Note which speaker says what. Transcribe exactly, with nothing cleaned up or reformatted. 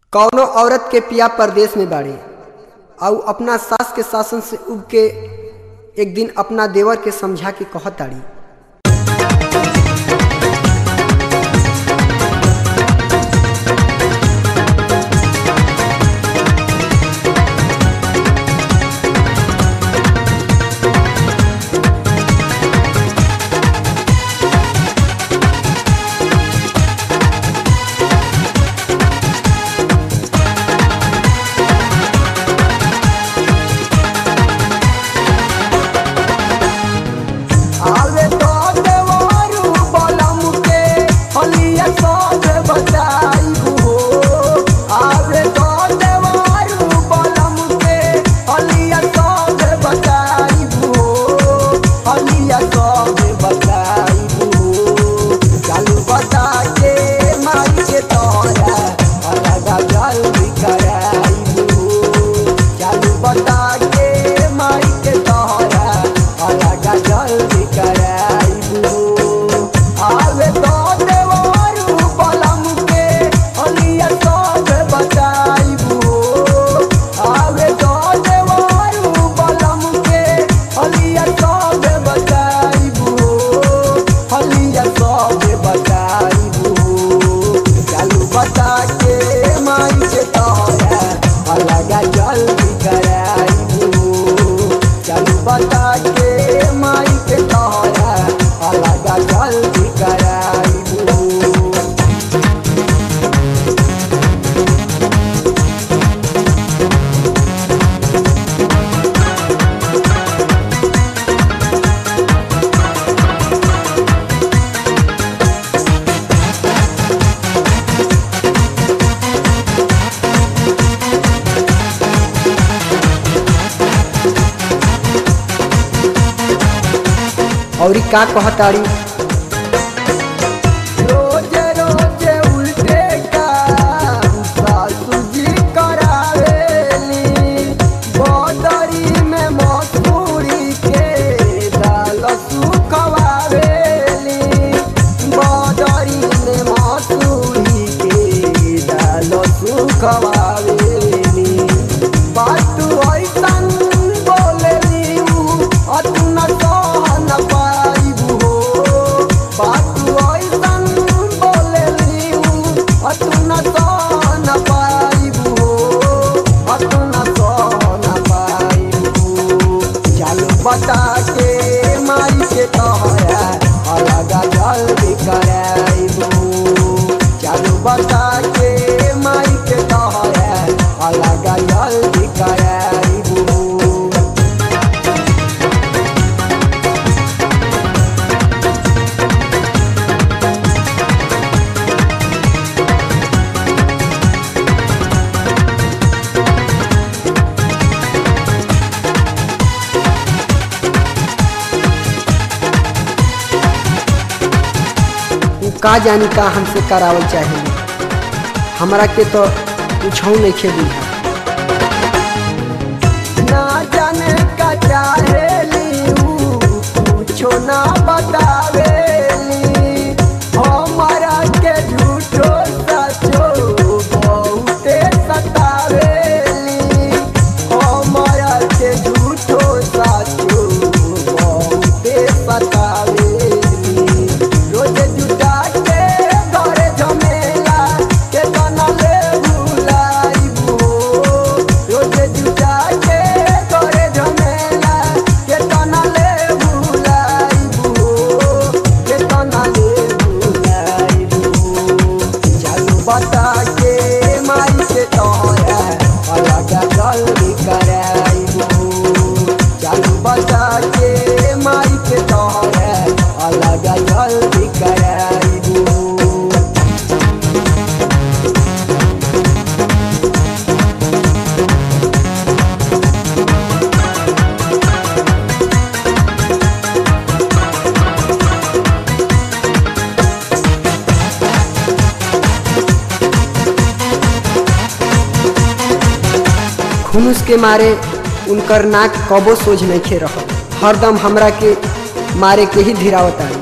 Speaker 1: कौनो औरत के पिया परदेश में बाड़ी और अपना सास के शासन से उब के एक दिन अपना देवर के समझा के कहताड़ी। और का कहताड़ी।
Speaker 2: रोजे रोजे उल्टे काम सासू जी करावेली, बदरी में मसूरी के दाल सुखवावेली, बदरी में मसूरी के दाल सुखवावेली। बात ऐसन बोलेली अतुना सहन पाइबू हो, बात ऐसन बोलेली अतुना सहन पाइबू हो, अतुना सहन पाइबू। चल बता के माई के तोहरा अलग जल्दी कराइबू, चल बता के माई के तोहरा अलग जल्दी कराइबू।
Speaker 1: का जानी का हमसे करावल चाहिए, हमरा के तो कुछ नहीं खेली है।
Speaker 2: ना जाने का चाहेली कुछो ना बतावेली, हमारा के झूठो सचो बहुते सतावेली, हमारा के झूठो सचो बहुते सतावेली। रोज जुटा के घरे झमेला के तना ले भुलाइबू, रोज जुटा के घरे झमेला के तना ले भुलाइबू, के तना ले भुलाइबू। चलू बता के माई के तोहरा अलग जल्दी कराइबू, चलू बता के माई के तोहरा अलग जल्दी कराइबू।
Speaker 1: खुनुस के मारे उनकर नाक कबो सोझ नहीं खे रहा, हरदम हमरा के मारे के ही धिरावता।